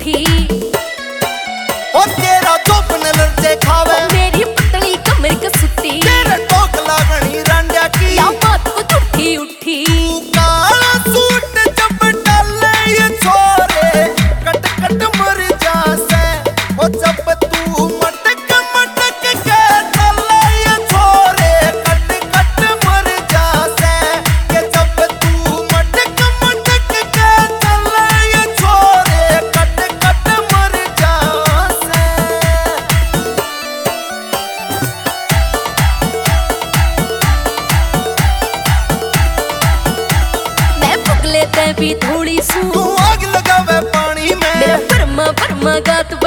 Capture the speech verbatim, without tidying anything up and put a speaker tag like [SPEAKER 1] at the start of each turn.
[SPEAKER 1] उठी।
[SPEAKER 2] ओ तेरा चौपन लड़ते खावे
[SPEAKER 1] मेरी पतली कमर कसुती।
[SPEAKER 2] तेरे टोक लागनी रांडा की
[SPEAKER 1] या बात को उठी उठी।
[SPEAKER 2] काला सूट जब डाले ये छोरे कट कट मर जासे। ओ जब तू मटक मटक के चले ये छोरे कट कट मर जासे। के जब तू मटक मटक के चले ये छोरे कट कट मर जासे।
[SPEAKER 1] मैं पुगले ते भी थोड़ी सू
[SPEAKER 2] तू आग लगावे पानी में
[SPEAKER 1] मेरा फरमा फरमा गात